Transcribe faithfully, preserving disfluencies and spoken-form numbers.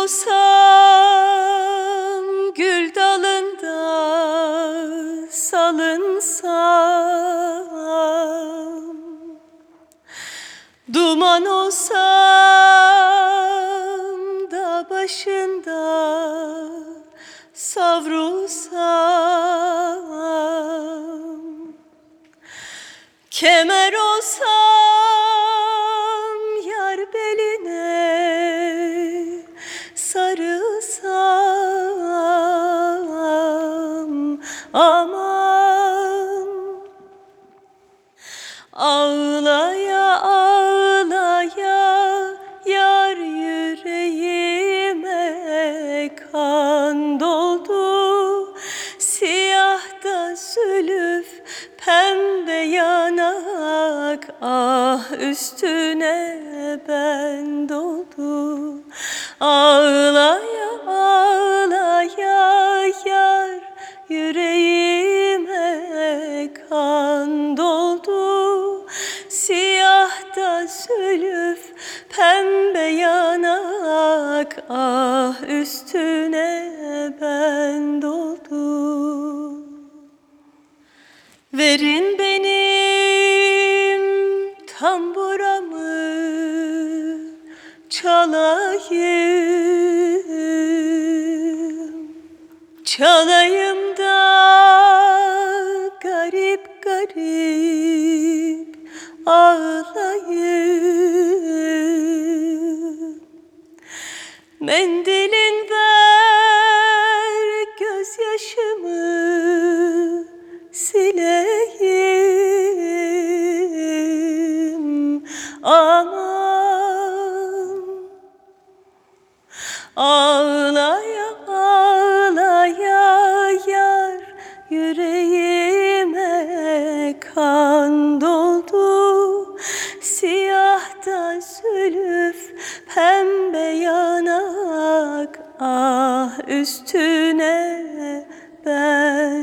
olsam, gül dalında salınsam, duman olsam da başında savrulsam, kemer olsam yar beline sarılsam, aman ağlaya ağlaya yar yüreğime kan doldu. Siyah da zülüf, pembe yanak, ah üstüne ben doldu. Ağlaya ağlaya yar yüreğime kan doldu. Siyah da zülüf, pembe yanak, ah üstüne ben doldu. Verin benim tamburamı, çalayım, çalayım da garip garip ağlayım. Mendilin ver gözyaşımı sileyim, aman ağlaya ağlaya yar yüreğime kan doldu. Siyah da zülüf, pembe yanak, ah üstüne ben